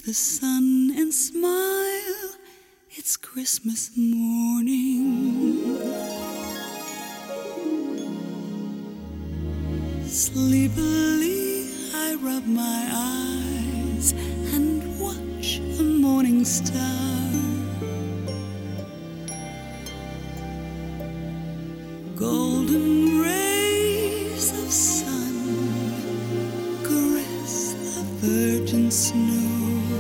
the sun and smile. It's Christmas morning. Sleepily I rub my eyes and watch the morning star. Golden rays of sun caress the virgin snow.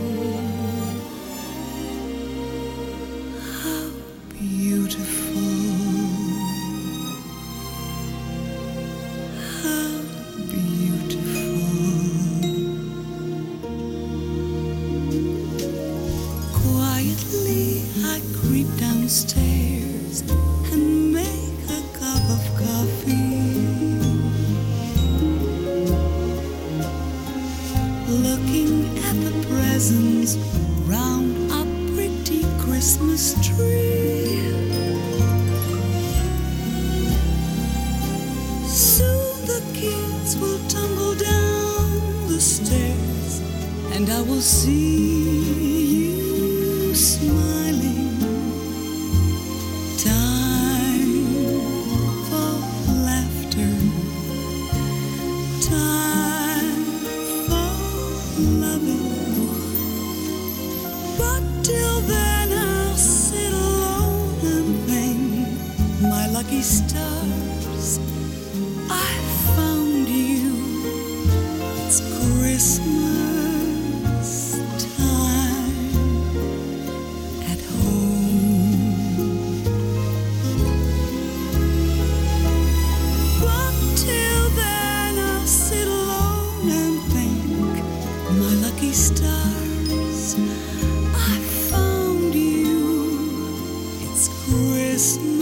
How beautiful, how beautiful. Quietly I creep downstairs and make a cup of coffee. Looking at the presents round a pretty Christmas tree. Soon the kids will tumble down the stairs, and I will see you smiling. Time for laughter, time for loving. But till then I'll sit alone and thank my lucky stars. I found you. It's Christmas time at home. But till then I'll sit alone and thank my lucky stars. I found you. It's Christmas.